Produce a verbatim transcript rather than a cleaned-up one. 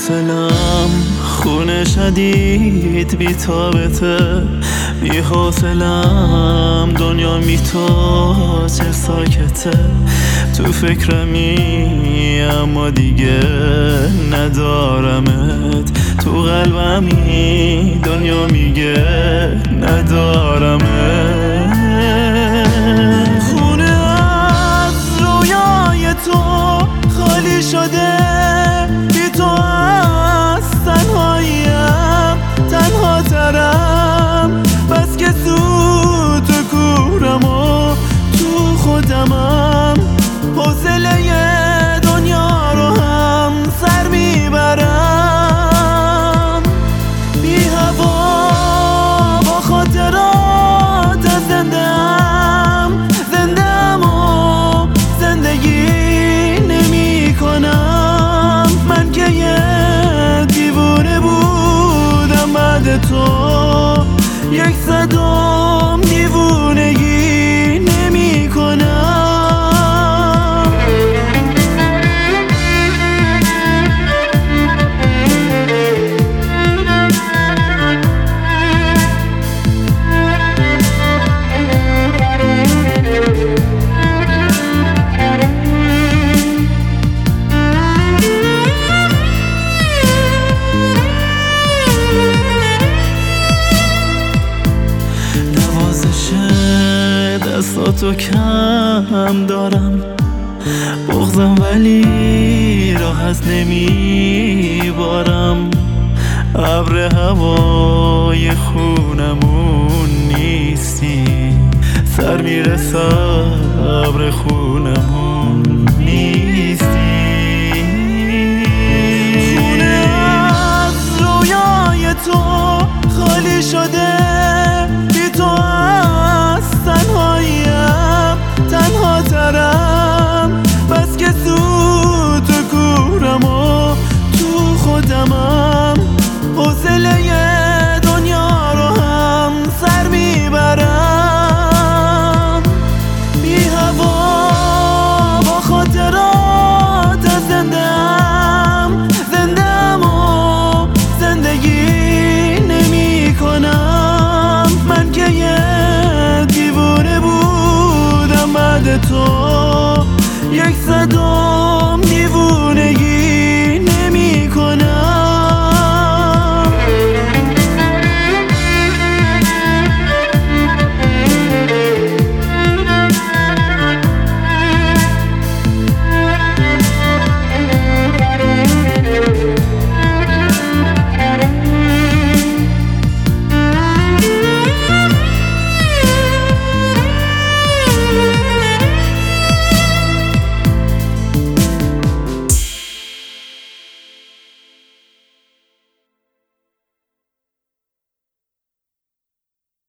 حوصلم خون شدید بی تابته، بی حوصلم دنیا می تو چه ساکته. تو فکرمی اما دیگه ندارمت، تو قلبمی دنیا میگه ندارمت. خونه از رویای تو خالی شده، بی تو از تنهاییم تنها ترم. بس که سوت و کورم و تو خودمم، حوصله دنیا رو هم سر میبرم. بی هوا با خاطرات زنده ام، زنده ام و زندگی نمی کنم. من که یه دیوونه بودم بعد تو، یک صدام دیوونگی نمی کنم. دستاتو کم دارم، بغضم ولی راحت نمیبارم. ابر هوای خونمون نیستی، سر میرسه ابر خونمون نیستی. خونه از رویای تو خالی شده، بی تو از تنهاییم تنها ترم. بس که سوت و کورم و تو خودمم، حوصله